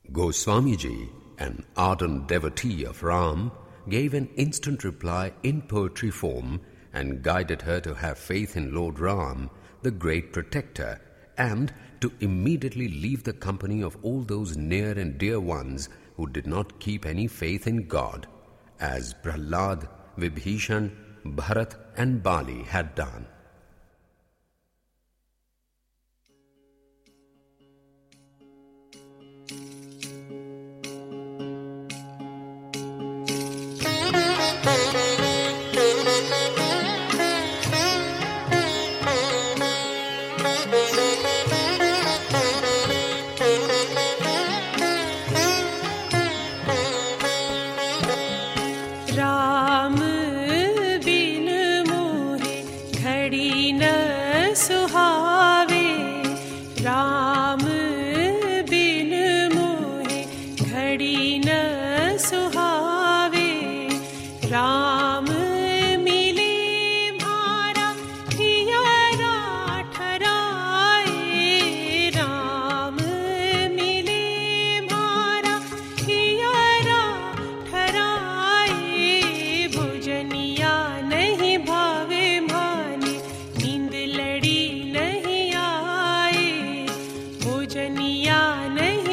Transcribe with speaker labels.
Speaker 1: Goswami Ji, an ardent devotee of Ram, gave an instant reply in poetry form and guided her to have faith in Lord Ram, the great protector, and to immediately leave the company of all those near and dear ones who did not keep any faith in God, as Prahlad, Vibhishan, Bharat and Bali had done.
Speaker 2: Ram बिन मोहे घड़ी न सुहावे, राम बिन मोहे घड़ी न सुहावे, राम मिले मारा हियरा ठराए, राम मिले मारा हियरा ठराए, भोजनिया नहीं भावे माने, नींद लड़ी नहीं आए, भोजनिया नहीं